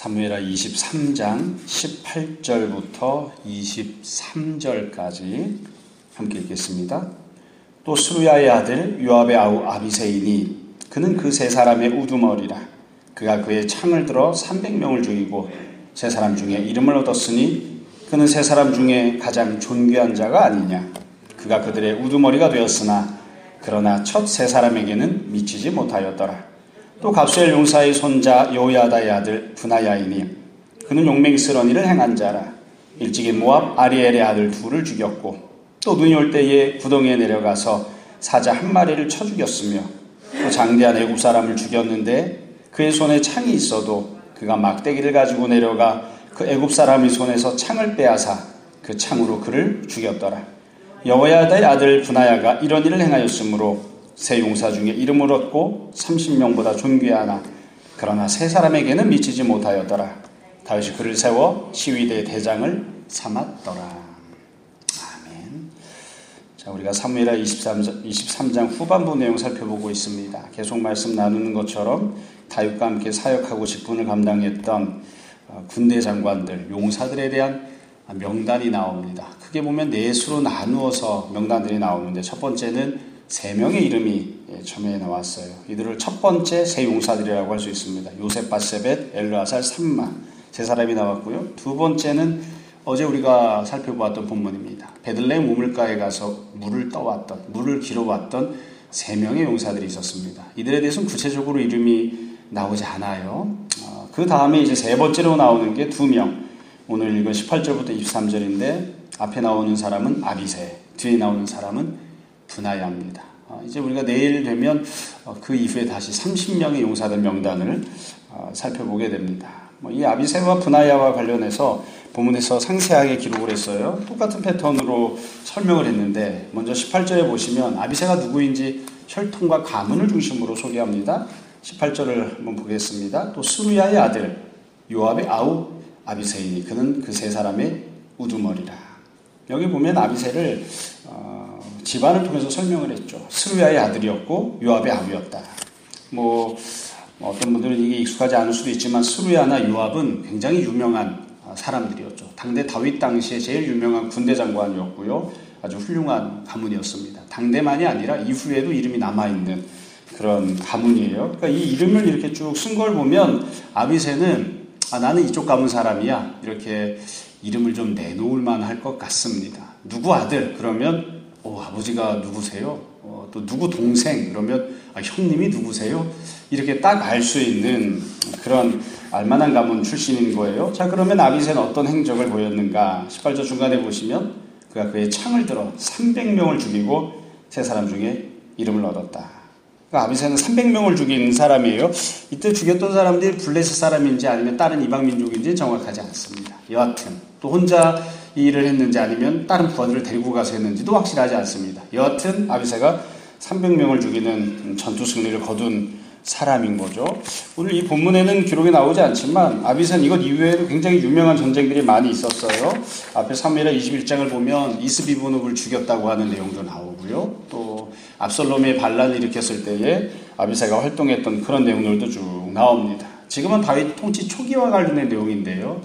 사무엘하 23장 18절부터 23절까지 함께 읽겠습니다. 또 스루야의 아들 요압의 아우 아비새이니 그는 그 세 사람의 우두머리라. 그가 그의 창을 들어 300명을 죽이고 세 사람 중에 이름을 얻었으니 그는 세 사람 중에 가장 존귀한 자가 아니냐. 그가 그들의 우두머리가 되었으나 그러나 첫 세 사람에게는 미치지 못하였더라. 또 갑수엘 용사의 손자 여호야다의 아들 브나야이니 그는 용맹스러운 일을 행한 자라. 일찍이 모압 아리엘의 아들 둘을 죽였고 또 눈이 올 때에 구덩이에 내려가서 사자 한 마리를 쳐 죽였으며 또 장대한 애굽 사람을 죽였는데 그의 손에 창이 있어도 그가 막대기를 가지고 내려가 그 애굽 사람의 손에서 창을 빼앗아 그 창으로 그를 죽였더라. 여호야다의 아들 브나야가 이런 일을 행하였으므로 세 용사 중에 이름을 얻고 30명보다 존귀하나 그러나 세 사람에게는 미치지 못하였더라. 다윗이 그를 세워 시위대의 대장을 삼았더라. 아멘. 자, 우리가 사무엘하 23장 후반부 내용 살펴보고 있습니다. 계속 말씀 나누는 것처럼 다윗과 함께 사역하고 직분을 감당했던 군대 장관들, 용사들에 대한 명단이 나옵니다. 크게 보면 네 수로 나누어서 명단들이 나오는데 첫 번째는 세 명의 이름이 처음에 나왔어요. 이들을 첫 번째 세 용사들이라고 할 수 있습니다. 요셉, 바세벳, 엘르아살, 삼마 세 사람이 나왔고요. 두 번째는 어제 우리가 살펴보았던 본문입니다. 베들레헴 우물가에 가서 물을 길어왔던 세 명의 용사들이 있었습니다. 이들에 대해서는 구체적으로 이름이 나오지 않아요. 그 다음에 이제 세 번째로 나오는 게 두 명. 오늘 읽은 18절부터 23절인데 앞에 나오는 사람은 아비새, 뒤에 나오는 사람은 브나야입니다. 이제 우리가 내일 되면 그 이후에 다시 30명의 용사들 명단을 살펴보게 됩니다. 이 아비새와 브나야와 관련해서 본문에서 상세하게 기록을 했어요. 똑같은 패턴으로 설명을 했는데 먼저 18절에 보시면 아비새가 누구인지 혈통과 가문을 중심으로 소개합니다. 18절을 한번 보겠습니다. 또 스루야의 아들 요압의 아우 아비새이니 그는 그 세 사람의 우두머리라. 여기 보면 아비새를 집안을 통해서 설명을 했죠. 스루야의 아들이었고 요압의 아우였다. 어떤 분들은 이게 익숙하지 않을 수도 있지만 스루야나 요압은 굉장히 유명한 사람들이었죠. 당대 다윗 당시에 제일 유명한 군대 장관이었고요. 아주 훌륭한 가문이었습니다. 당대만이 아니라 이후에도 이름이 남아있는 그런 가문이에요. 그러니까 이 이름을 이렇게 쭉 쓴 걸 보면 아비새는 나는 이쪽 가문 사람이야 이렇게 이름을 좀 내놓을 만할 것 같습니다. 누구 아들? 그러면 아버지가 누구세요? 또 누구 동생? 그러면 형님이 누구세요? 이렇게 딱 알 수 있는 그런 알만한 가문 출신인 거예요. 자, 그러면 아비새는 어떤 행적을 보였는가? 18절 중간에 보시면 그가 그의 창을 들어 300명을 죽이고 세 사람 중에 이름을 얻었다. 그러니까 아비새는 300명을 죽인 사람이에요. 이때 죽였던 사람들이 블레셋 사람인지 아니면 다른 이방 민족인지 정확하지 않습니다. 여하튼 또 혼자 이 일을 했는지 아니면 다른 부하들을 데리고 가서 했는지도 확실하지 않습니다. 여하튼 아비새가 300명을 죽이는 전투 승리를 거둔 사람인 거죠. 오늘 이 본문에는 기록이 나오지 않지만 아비새는 이것 이외에도 굉장히 유명한 전쟁들이 많이 있었어요. 앞에 사무엘하 21장을 보면 이스비보눕을 죽였다고 하는 내용도 나오고요. 또 압살롬의 반란을 일으켰을 때에 아비새가 활동했던 그런 내용들도 쭉 나옵니다. 지금은 다윗 통치 초기와 관련된 내용인데요.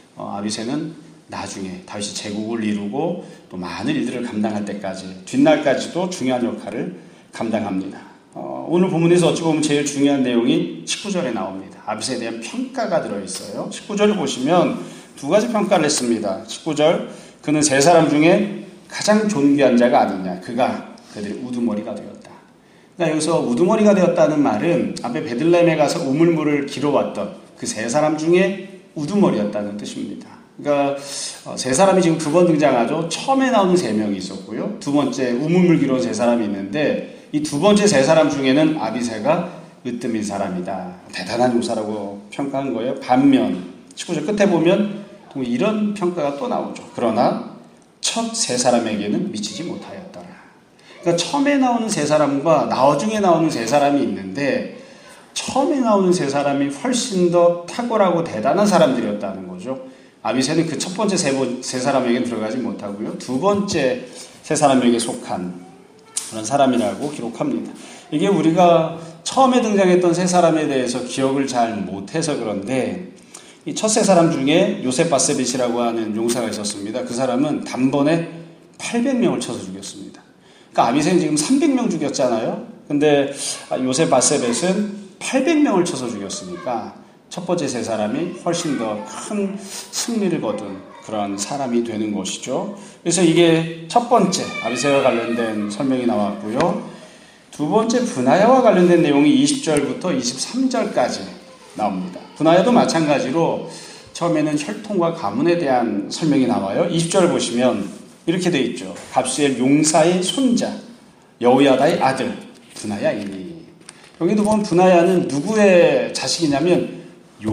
아비새는 나중에 다윗이 제국을 이루고 또 많은 일들을 감당할 때까지 뒷날까지도 중요한 역할을 감당합니다. 오늘 본문에서 어찌 보면 제일 중요한 내용이 19절에 나옵니다. 아비새에 대한 평가가 들어있어요. 19절을 보시면 두 가지 평가를 했습니다. 19절 그는 세 사람 중에 가장 존귀한 자가 아니냐. 그가 그들의 우두머리가 되었다. 그러니까 여기서 우두머리가 되었다는 말은 앞에 베들레헴에 가서 우물물을 길어왔던 그 세 사람 중에 우두머리였다는 뜻입니다. 그러니까 세 사람이 지금 두 번 등장하죠. 처음에 나오는 세 명이 있었고요. 두 번째 우물물 길어온 세 사람이 있는데 이 두 번째 세 사람 중에는 아비새가 으뜸인 사람이다. 대단한 용사라고 평가한 거예요. 반면 19절 끝에 보면 또 이런 평가가 또 나오죠. 그러나 첫 세 사람에게는 미치지 못하였더라. 그러니까 처음에 나오는 세 사람과 나중에 나오는 세 사람이 있는데 처음에 나오는 세 사람이 훨씬 더 탁월하고 대단한 사람들이었다는 거죠. 아비새는 그 첫 번째 세 사람에게 들어가지 못하고요. 두 번째 세 사람에게 속한 그런 사람이라고 기록합니다. 이게 우리가 처음에 등장했던 세 사람에 대해서 기억을 잘 못해서 그런데 이 첫세 사람 중에 요셉 바세벳이라고 하는 용사가 있었습니다. 그 사람은 단번에 800명을 쳐서 죽였습니다. 그러니까 아비새는 지금 300명 죽였잖아요. 근데 요셉 바세벳은 800명을 쳐서 죽였으니까 첫 번째 세 사람이 훨씬 더 큰 승리를 거둔 그런 사람이 되는 것이죠. 그래서 이게 첫 번째 아비새와 관련된 설명이 나왔고요. 두 번째 브나야와 관련된 내용이 20절부터 23절까지 나옵니다. 브나야도 마찬가지로 처음에는 혈통과 가문에 대한 설명이 나와요. 20절 보시면 이렇게 되어 있죠. 갑수엘 용사의 손자 여호야다의 아들 브나야이니. 여기도 보면 브나야는 누구의 자식이냐면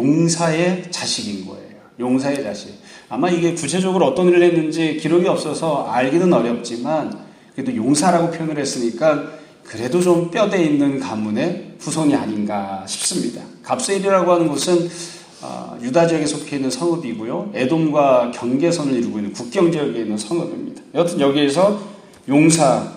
용사의 자식인 거예요. 용사의 자식. 아마 이게 구체적으로 어떤 일을 했는지 기록이 없어서 알기는 어렵지만 그래도 용사라고 표현을 했으니까 그래도 좀 뼈대 있는 가문의 후손이 아닌가 싶습니다. 갑세일이라고 하는 곳은 유다 지역에 속해 있는 성읍이고요. 에돔과 경계선을 이루고 있는 국경 지역에 있는 성읍입니다. 여튼 여기에서 용사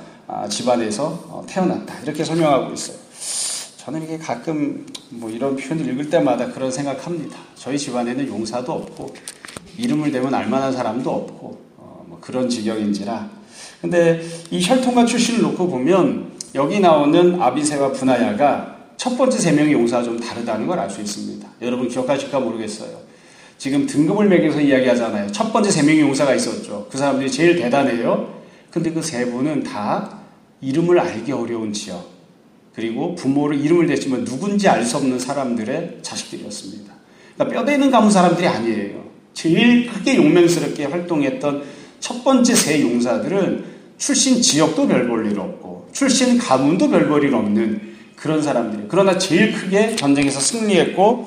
집안에서 태어났다. 이렇게 설명하고 있어요. 저는 이게 가끔 이런 표현을 읽을 때마다 그런 생각합니다. 저희 집안에는 용사도 없고 이름을 대면 알만한 사람도 없고 그런 지경인지라. 근데 이 혈통과 출신을 놓고 보면 여기 나오는 아비새와 브나야가 첫 번째 세 명의 용사가 좀 다르다는 걸 알 수 있습니다. 여러분 기억하실까 모르겠어요. 지금 등급을 매겨서 이야기하잖아요. 첫 번째 세 명의 용사가 있었죠. 그 사람들이 제일 대단해요. 근데 그 세 분은 다 이름을 알기 어려운 지역, 그리고 부모를 이름을 대지만 누군지 알 수 없는 사람들의 자식들이었습니다. 그러니까 뼈대 있는 가문 사람들이 아니에요. 제일 크게 용맹스럽게 활동했던 첫 번째 세 용사들은 출신 지역도 별 볼 일 없고 출신 가문도 별 볼 일 없는 그런 사람들이에요. 그러나 제일 크게 전쟁에서 승리했고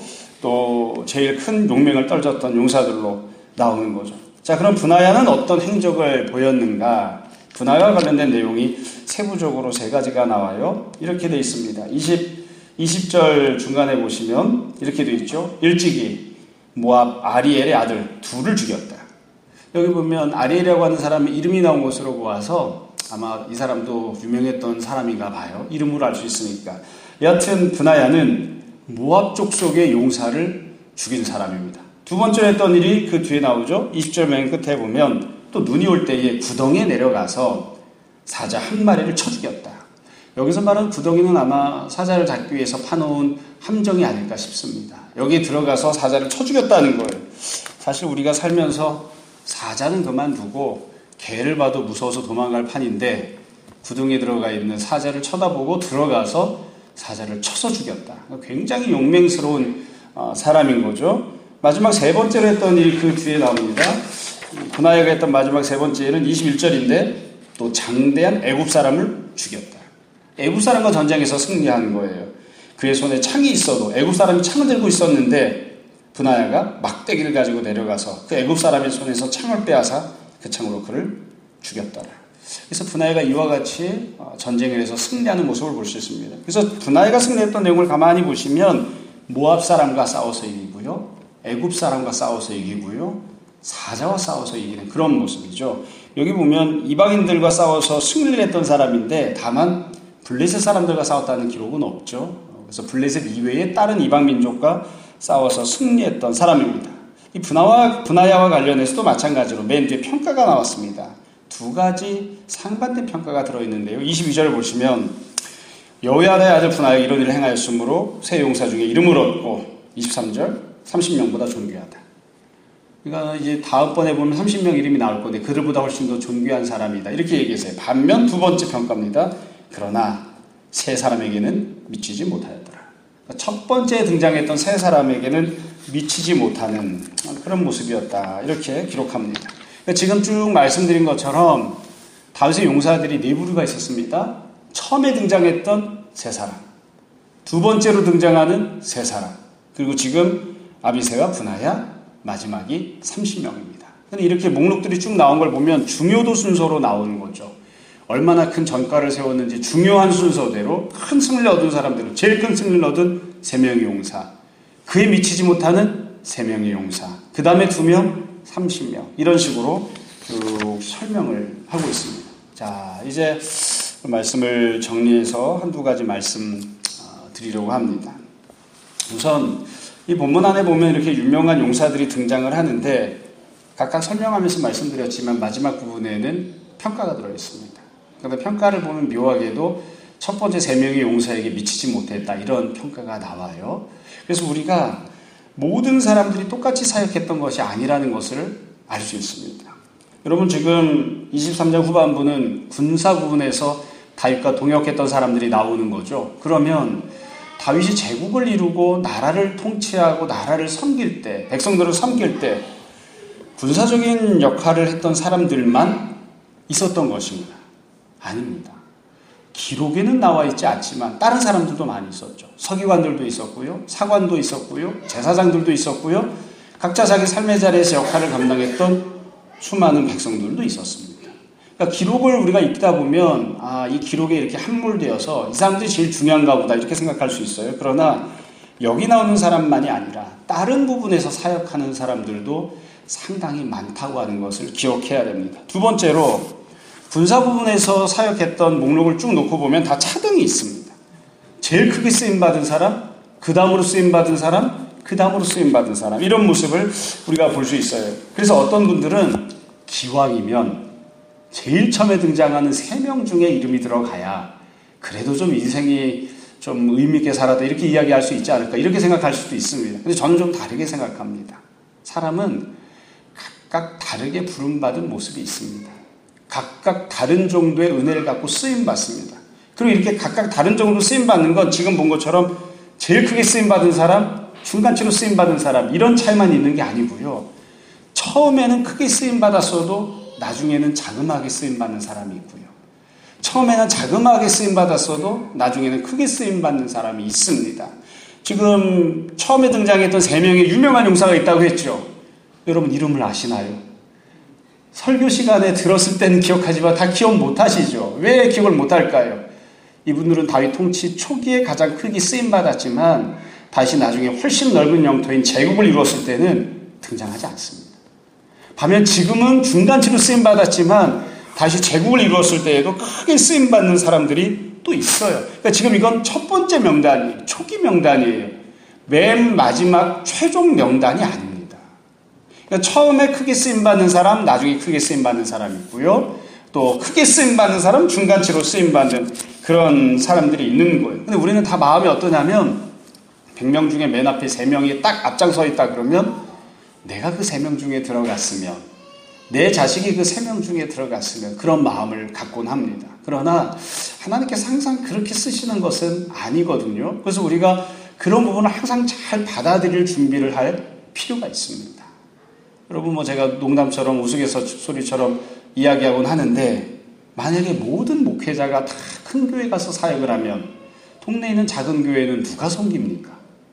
또 제일 큰 용맹을 떨쳤던 용사들로 나오는 거죠. 자, 그럼 브나야는 어떤 행적을 보였는가? 브나야와 관련된 내용이 세부적으로 세 가지가 나와요. 이렇게 되어 있습니다. 20절 중간에 보시면 이렇게 되어 있죠. 일찍이 모압 아리엘의 아들 둘을 죽였다. 여기 보면 아리엘이라고 하는 사람의 이름이 나온 것으로 보아서 아마 이 사람도 유명했던 사람인가 봐요. 이름으로 알 수 있으니까. 여하튼 브나야는 모압 족속의 용사를 죽인 사람입니다. 두 번째로 했던 일이 그 뒤에 나오죠. 20절 맨 끝에 보면 또 눈이 올 때에 구덩이에 내려가서 사자 한 마리를 쳐 죽였다. 여기서 말하는 구덩이는 아마 사자를 잡기 위해서 파놓은 함정이 아닐까 싶습니다. 여기에 들어가서 사자를 쳐 죽였다는 거예요. 사실 우리가 살면서 사자는 그만두고 개를 봐도 무서워서 도망갈 판인데 구덩이에 들어가 있는 사자를 쳐다보고 들어가서 사자를 쳐서 죽였다. 굉장히 용맹스러운 사람인 거죠. 마지막 세 번째로 했던 일 그 뒤에 나옵니다. 브나야가 했던 마지막 세 번째는 21절인데 또 장대한 애굽 사람을 죽였다. 애굽 사람과 전쟁에서 승리한 거예요. 그의 손에 창이 있어도 애굽 사람이 창을 들고 있었는데 브나야가 막대기를 가지고 내려가서 그 애굽 사람의 손에서 창을 빼앗아 그 창으로 그를 죽였더라. 그래서 브나야가 이와 같이 전쟁을 해서 승리하는 모습을 볼 수 있습니다. 그래서 브나야가 승리했던 내용을 가만히 보시면 모압 사람과 싸워서 이기고요, 애굽 사람과 싸워서 이기고요, 사자와 싸워서 이기는 그런 모습이죠. 여기 보면 이방인들과 싸워서 승리를 했던 사람인데 다만 블레셋 사람들과 싸웠다는 기록은 없죠. 그래서 블레셋 이외에 다른 이방 민족과 싸워서 승리했던 사람입니다. 이 브나야와 관련해서도 마찬가지로 맨 뒤에 평가가 나왔습니다. 두 가지 상반된 평가가 들어있는데요. 22절을 보시면 여호야다의 아들 브나야가 이런 일을 행하였으므로 세 용사 중에 이름을 얻고 23절 30명보다 존귀하다. 그러니까 이제 다음번에 보면 30명 이름이 나올 건데 그들보다 훨씬 더 존귀한 사람이다. 이렇게 얘기했어요. 반면 두 번째 평가입니다. 그러나 세 사람에게는 미치지 못하였더라. 그러니까 첫 번째 등장했던 세 사람에게는 미치지 못하는 그런 모습이었다. 이렇게 기록합니다. 그러니까 지금 쭉 말씀드린 것처럼 다윗의 용사들이 네 부류가 있었습니다. 처음에 등장했던 세 사람, 두 번째로 등장하는 세 사람, 그리고 지금 아비새와 브나야, 마지막이 30명입니다. 근데 이렇게 목록들이 쭉 나온 걸 보면 중요도 순서로 나오는 거죠. 얼마나 큰 전과를 세웠는지 중요한 순서대로 큰 승리를 얻은 사람들은 제일 큰 승리를 얻은 3명의 용사, 그에 미치지 못하는 3명의 용사, 그 다음에 2명, 30명, 이런 식으로 쭉 설명을 하고 있습니다. 자, 이제 말씀을 정리해서 한두 가지 말씀 드리려고 합니다. 우선 이 본문 안에 보면 이렇게 유명한 용사들이 등장을 하는데 각각 설명하면서 말씀드렸지만 마지막 부분에는 평가가 들어있습니다. 그런데 평가를 보면 묘하게도 첫 번째 3명의 용사에게 미치지 못했다 이런 평가가 나와요. 그래서 우리가 모든 사람들이 똑같이 사역했던 것이 아니라는 것을 알 수 있습니다. 여러분 지금 23장 후반부는 군사 부분에서 다윗과 동역했던 사람들이 나오는 거죠. 그러면 다윗이 제국을 이루고 나라를 통치하고 나라를 섬길 때, 백성들을 섬길 때 군사적인 역할을 했던 사람들만 있었던 것입니다. 아닙니다. 기록에는 나와 있지 않지만 다른 사람들도 많이 있었죠. 서기관들도 있었고요. 사관도 있었고요. 제사장들도 있었고요. 각자 자기 삶의 자리에서 역할을 감당했던 수많은 백성들도 있었습니다. 그러니까 기록을 우리가 읽다 보면 이 기록에 이렇게 함몰되어서 이 사람들이 제일 중요한가 보다 이렇게 생각할 수 있어요. 그러나 여기 나오는 사람만이 아니라 다른 부분에서 사역하는 사람들도 상당히 많다고 하는 것을 기억해야 됩니다. 두 번째로 군사 부분에서 사역했던 목록을 쭉 놓고 보면 다 차등이 있습니다. 제일 크게 쓰임받은 사람, 그 다음으로 쓰임받은 사람, 그 다음으로 쓰임받은 사람 이런 모습을 우리가 볼 수 있어요. 그래서 어떤 분들은 기왕이면 제일 처음에 등장하는 3명 중에 이름이 들어가야 그래도 좀 인생이 좀 의미있게 살았다 이렇게 이야기할 수 있지 않을까 이렇게 생각할 수도 있습니다. 근데 저는 좀 다르게 생각합니다. 사람은 각각 다르게 부름받은 모습이 있습니다. 각각 다른 정도의 은혜를 갖고 쓰임받습니다. 그리고 이렇게 각각 다른 정도로 쓰임받는 건 지금 본 것처럼 제일 크게 쓰임받은 사람, 중간치로 쓰임받은 사람 이런 차이만 있는 게 아니고요. 처음에는 크게 쓰임받았어도 나중에는 자그마하게 쓰임받는 사람이 있고요. 처음에는 자그마하게 쓰임받았어도 나중에는 크게 쓰임받는 사람이 있습니다. 지금 처음에 등장했던 3명의 유명한 용사가 있다고 했죠. 여러분 이름을 아시나요? 설교 시간에 들었을 때는 기억하지만 다 기억 못하시죠. 왜 기억을 못할까요? 이분들은 다윗 통치 초기에 가장 크게 쓰임받았지만 다시 나중에 훨씬 넓은 영토인 제국을 이루었을 때는 등장하지 않습니다. 반면 지금은 중간치로 쓰임받았지만 다시 제국을 이루었을 때에도 크게 쓰임받는 사람들이 또 있어요. 그러니까 지금 이건 첫 번째 명단이에요. 초기 명단이에요. 맨 마지막 최종 명단이 아닙니다. 그러니까 처음에 크게 쓰임받는 사람, 나중에 크게 쓰임받는 사람이 있고요. 또 크게 쓰임받는 사람, 중간치로 쓰임받는 그런 사람들이 있는 거예요. 근데 우리는 다 마음이 어떠냐면 100명 중에 맨 앞에 3명이 딱 앞장서 있다 그러면 내가 그 3명 중에 들어갔으면 내 자식이 그 3명 중에 들어갔으면 그런 마음을 갖곤 합니다. 그러나 하나님께서 항상 그렇게 쓰시는 것은 아니거든요. 그래서 우리가 그런 부분을 항상 잘 받아들일 준비를 할 필요가 있습니다. 여러분 제가 농담처럼 우스갯소리처럼 이야기하곤 하는데 만약에 모든 목회자가 다 큰 교회 가서 사역을 하면 동네에 있는 작은 교회는 누가 섬깁니까?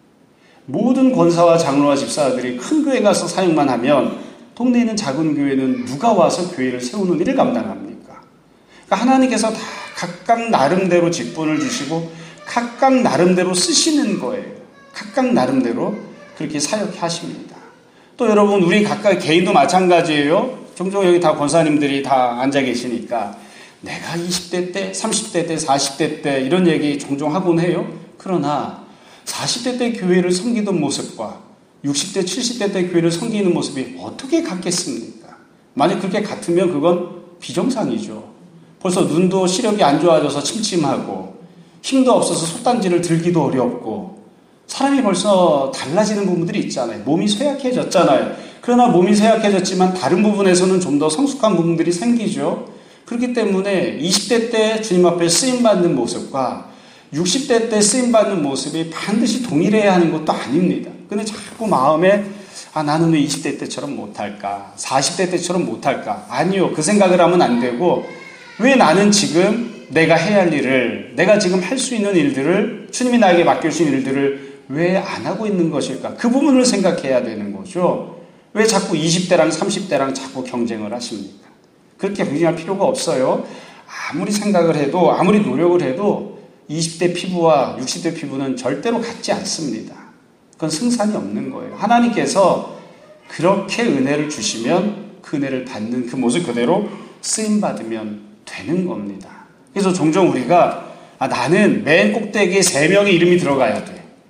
모든 권사와 장로와 집사들이 큰 교회 가서 사역만 하면 동네에 있는 작은 교회는 누가 와서 교회를 세우는 일을 감당합니까? 그러니까 하나님께서 다 각각 나름대로 직분을 주시고 각각 나름대로 쓰시는 거예요. 각각 나름대로 그렇게 사역하십니다. 또 여러분 우리 각각 개인도 마찬가지예요. 종종 여기 다 권사님들이 다 앉아 계시니까 내가 20대 때, 30대 때, 40대 때 이런 얘기 종종 하곤 해요. 그러나 40대 때 교회를 섬기던 모습과 60대, 70대 때 교회를 섬기는 모습이 어떻게 같겠습니까? 만약 그렇게 같으면 그건 비정상이죠. 벌써 눈도 시력이 안 좋아져서 침침하고 힘도 없어서 솥단지를 들기도 어렵고 사람이 벌써 달라지는 부분들이 있잖아요. 몸이 쇠약해졌잖아요. 그러나 몸이 쇠약해졌지만 다른 부분에서는 좀 더 성숙한 부분들이 생기죠. 그렇기 때문에 20대 때 주님 앞에 쓰임받는 모습과 60대 때 쓰임받는 모습이 반드시 동일해야 하는 것도 아닙니다. 근데 자꾸 마음에 나는 왜 20대 때처럼 못할까? 40대 때처럼 못할까? 아니요. 그 생각을 하면 안 되고 왜 나는 지금 내가 해야 할 일을 내가 지금 할 수 있는 일들을 주님이 나에게 맡겨주신 일들을 왜 안 하고 있는 것일까? 그 부분을 생각해야 되는 거죠. 왜 자꾸 20대랑 30대랑 자꾸 경쟁을 하십니까? 그렇게 경쟁할 필요가 없어요. 아무리 생각을 해도 아무리 노력을 해도 20대 피부와 60대 피부는 절대로 같지 않습니다. 그건 승산이 없는 거예요. 하나님께서 그렇게 은혜를 주시면 그 은혜를 받는 그 모습 그대로 쓰임받으면 되는 겁니다. 그래서 종종 우리가 나는 맨 꼭대기에 3명의 이름이 들어가야 돼.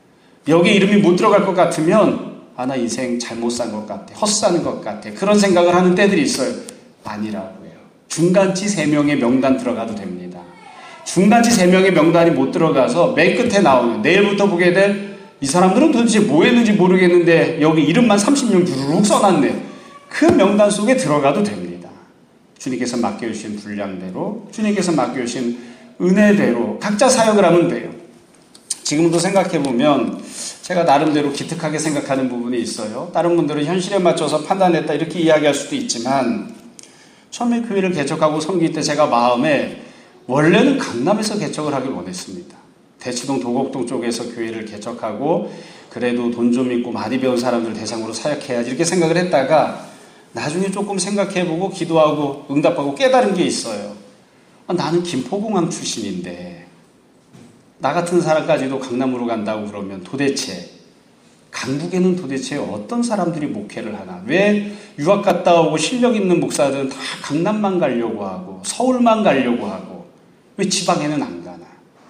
여기 이름이 못 들어갈 것 같으면 나 인생 잘못 산 것 같아. 헛사는 것 같아. 그런 생각을 하는 때들이 있어요. 아니라고요. 중간치 3명의 명단 들어가도 됩니다. 중간치 3명의 명단이 못 들어가서 맨 끝에 나오는 내일부터 보게 될 이 사람들은 도대체 뭐 했는지 모르겠는데 여기 이름만 30명 주르륵 써놨네. 그 명단 속에 들어가도 됩니다. 주님께서 맡겨주신 분량대로, 주님께서 맡겨주신 은혜대로 각자 사역을 하면 돼요. 지금도 생각해보면 제가 나름대로 기특하게 생각하는 부분이 있어요. 다른 분들은 현실에 맞춰서 판단했다 이렇게 이야기할 수도 있지만, 처음에 교회를 개척하고 섬길 때 제가 마음에 원래는 강남에서 개척을 하길 원했습니다. 대치동 도곡동 쪽에서 교회를 개척하고 그래도 돈 좀 있고 많이 배운 사람들 대상으로 사역해야지 이렇게 생각을 했다가 나중에 조금 생각해보고 기도하고 응답하고 깨달은 게 있어요. 나는 김포공항 출신인데 나 같은 사람까지도 강남으로 간다고 그러면 도대체 강북에는 도대체 어떤 사람들이 목회를 하나? 왜 유학 갔다 오고 실력 있는 목사들은 다 강남만 가려고 하고 서울만 가려고 하고 왜 지방에는 안 가나?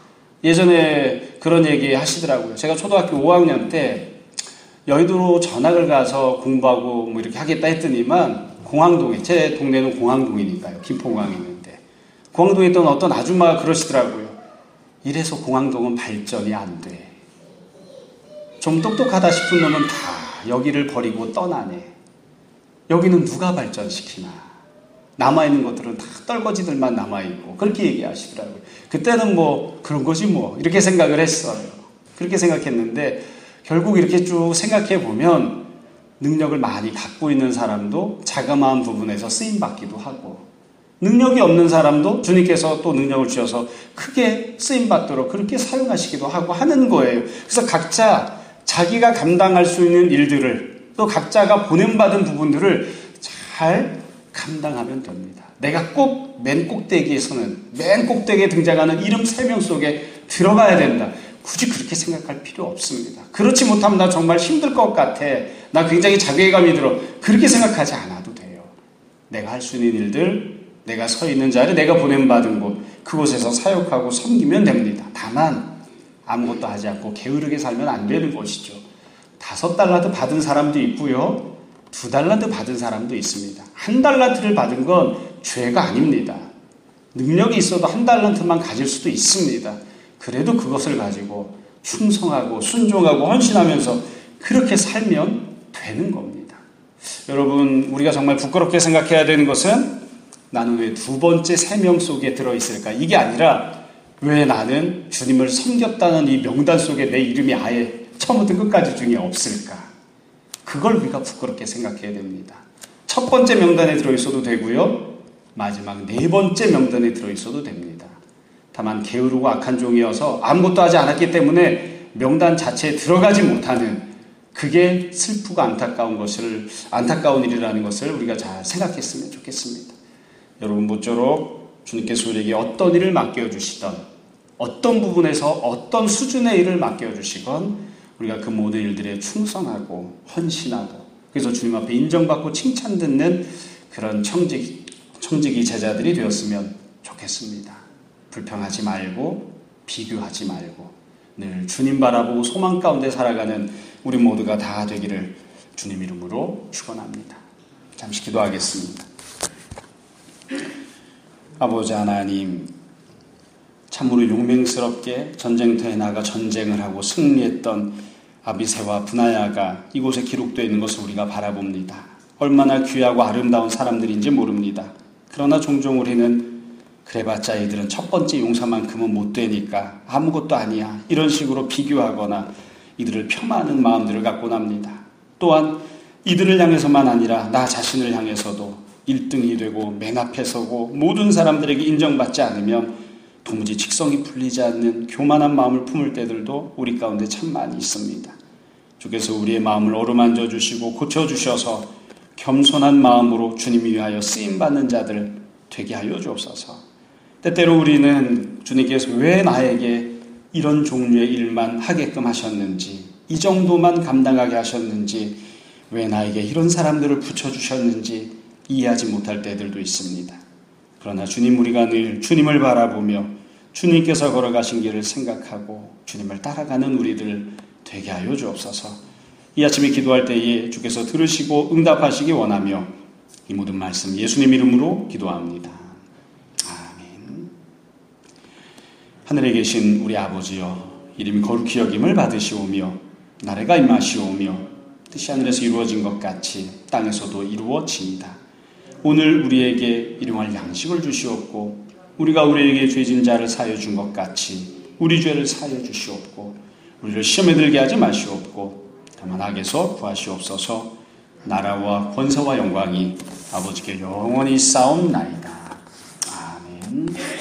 예전에 그런 얘기 하시더라고요. 제가 초등학교 5학년 때 여의도로 전학을 가서 공부하고 뭐 이렇게 하겠다 했더니만 공항동에, 제 동네는 공항동이니까요. 김포공항이 있는데 공항동에 있던 어떤 아줌마가 그러시더라고요. 이래서 공항동은 발전이 안 돼. 좀 똑똑하다 싶은 놈은 다 여기를 버리고 떠나네. 여기는 누가 발전시키나. 남아있는 것들은 다 떨거지들만 남아있고 그렇게 얘기하시더라고요. 그때는 뭐 그런 거지 뭐 이렇게 생각을 했어요. 그렇게 생각했는데 결국 이렇게 쭉 생각해 보면 능력을 많이 갖고 있는 사람도 자그마한 부분에서 쓰임받기도 하고 능력이 없는 사람도 주님께서 또 능력을 주셔서 크게 쓰임받도록 그렇게 사용하시기도 하고 하는 거예요. 그래서 각자 자기가 감당할 수 있는 일들을 또 각자가 보냄받은 부분들을 잘 감당하면 됩니다. 내가 꼭 맨 꼭대기에서는 맨 꼭대기에 등장하는 이름 3명 속에 들어가야 된다. 굳이 그렇게 생각할 필요 없습니다. 그렇지 못하면 나 정말 힘들 것 같아. 나 굉장히 자괴감이 들어. 그렇게 생각하지 않아도 돼요. 내가 할 수 있는 일들, 내가 서 있는 자리, 내가 보냄받은 곳, 그곳에서 사역하고 섬기면 됩니다. 다만 아무것도 하지 않고 게으르게 살면 안 되는 것이죠. 5달란트 받은 사람도 있고요. 2달란트 받은 사람도 있습니다. 1달란트를 받은 건 죄가 아닙니다. 능력이 있어도 1달란트만 가질 수도 있습니다. 그래도 그것을 가지고 충성하고 순종하고 헌신하면서 그렇게 살면 되는 겁니다. 여러분, 우리가 정말 부끄럽게 생각해야 되는 것은 나는 왜 2번째 3명 속에 들어있을까? 이게 아니라 왜 나는 주님을 섬겼다는 이 명단 속에 내 이름이 아예 처음부터 끝까지 중에 없을까? 그걸 우리가 부끄럽게 생각해야 됩니다. 첫 번째 명단에 들어있어도 되고요. 마지막 4번째 명단에 들어있어도 됩니다. 다만 게으르고 악한 종이어서 아무것도 하지 않았기 때문에 명단 자체에 들어가지 못하는 그게 슬프고 안타까운 일이라는 것을 우리가 잘 생각했으면 좋겠습니다. 여러분, 모쪼록 주님께서 우리에게 어떤 일을 맡겨주시던 어떤 부분에서 어떤 수준의 일을 맡겨주시건 우리가 그 모든 일들에 충성하고 헌신하고 그래서 주님 앞에 인정받고 칭찬 듣는 그런 청지기 제자들이 되었으면 좋겠습니다. 불평하지 말고 비교하지 말고 늘 주님 바라보고 소망 가운데 살아가는 우리 모두가 다 되기를 주님 이름으로 축원합니다. 잠시 기도하겠습니다. 아버지 하나님, 참으로 용맹스럽게 전쟁터에 나가 전쟁을 하고 승리했던 아비새와 분하야가 이곳에 기록되어 있는 것을 우리가 바라봅니다. 얼마나 귀하고 아름다운 사람들인지 모릅니다. 그러나 종종 우리는 그래봤자 이들은 첫 번째 용사만큼은 못 되니까 아무것도 아니야 이런 식으로 비교하거나 이들을 폄하하는 마음들을 갖곤 합니다. 또한 이들을 향해서만 아니라 나 자신을 향해서도 1등이 되고 맨 앞에 서고 모든 사람들에게 인정받지 않으면 도무지 직성이 풀리지 않는 교만한 마음을 품을 때들도 우리 가운데 참 많이 있습니다. 주께서 우리의 마음을 어루만져 주시고 고쳐주셔서 겸손한 마음으로 주님을 위하여 쓰임받는 자들 되게 하여 주옵소서. 때때로 우리는 주님께서 왜 나에게 이런 종류의 일만 하게끔 하셨는지, 이 정도만 감당하게 하셨는지, 왜 나에게 이런 사람들을 붙여주셨는지 이해하지 못할 때들도 있습니다. 그러나 주님, 우리가 늘 주님을 바라보며 주님께서 걸어가신 길을 생각하고 주님을 따라가는 우리들 되게 하여 주옵소서. 이 아침에 기도할 때에 주께서 들으시고 응답하시기 원하며 이 모든 말씀 예수님 이름으로 기도합니다. 아멘. 하늘에 계신 우리 아버지여, 이름이 거룩히 여김을 받으시오며 나라가 임하시오며 뜻이 하늘에서 이루어진 것 같이 땅에서도 이루어집니다. 오늘 우리에게 일용할 양식을 주시옵고 우리가 우리에게 죄진 자를 사하여 준 것 같이 우리 죄를 사하여 주시옵고 우리를 시험에 들게 하지 마시옵고 다만 악에서 구하시옵소서. 나라와 권세와 영광이 아버지께 영원히 쌓옵나이다. 아멘.